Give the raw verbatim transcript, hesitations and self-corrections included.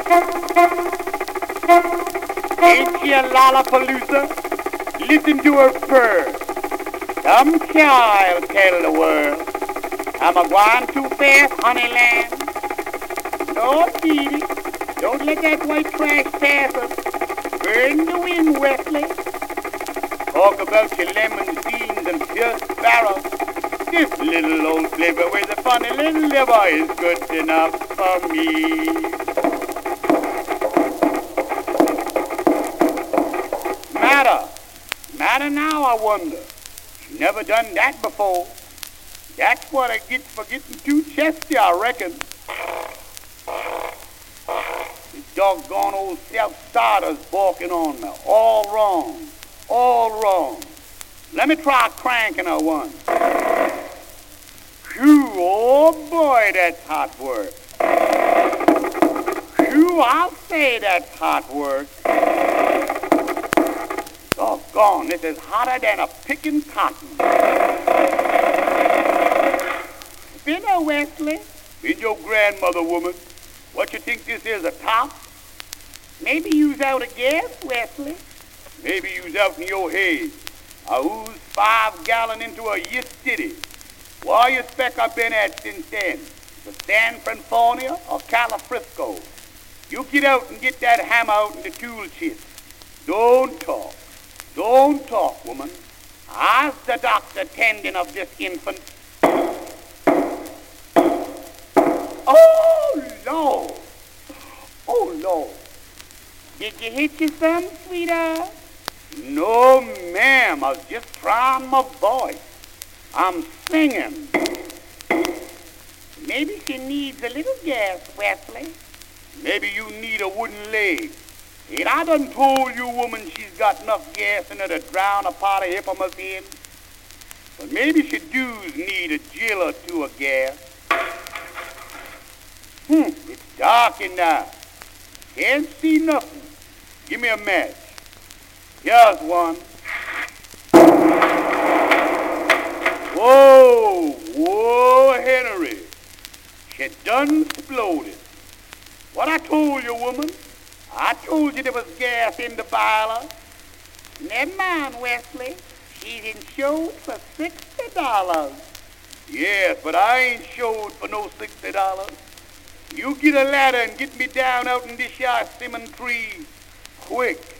Ain't she a lollapalooza? Listen to her purr. Some child tell the world I'm a going too fast, honeyland. No, Dee Dee, don't let that white trash pass us. Burn the wind, Wesley. Talk about your lemons, beans, and pure sparrow. This little old flavor with a funny little liver is good enough for me. Matter, matter now, I wonder. She never done that before. That's what I get for getting too chesty, I reckon. This doggone old self-starter's balking on me. All wrong. All wrong. Let me try cranking her one. Phew, oh boy, that's hot work. Phew, I'll say that's hot work. Doggone, this is hotter than a picking cotton. Been her, Wesley? Been your grandmother, woman. What you think this is, a top? Maybe you's out of gas, Wesley. Maybe you's out in your head. I oozed five gallon into a yes city. Where you expect I've been at since then? To San Francisco or Califrisco? You get out and get that hammer out in the tool chest. Don't talk. Don't talk, woman. I's the doctor tending of this infant. Oh, Lord. Oh, Lord. Did you hit your son, sweetheart? No, ma'am. I was just trying my voice. I'm singing. Maybe she needs a little gas, Wesley. Maybe you need a wooden leg. Ain't I done told you, woman, she's got enough gas in her to drown a pot of hippomus in? But maybe she does need a jill or two of gas. Hmm, it's dark in now. Can't see nothing. Give me a match. Here's one. Whoa, whoa, Henry. She done exploded. What I told you, woman? I told you there was gas in the boiler. Never mind, Wesley. She's insured for sixty dollars. Yes, but I ain't showed for no sixty dollars. You get a ladder and get me down out in this yard simming tree. Quick.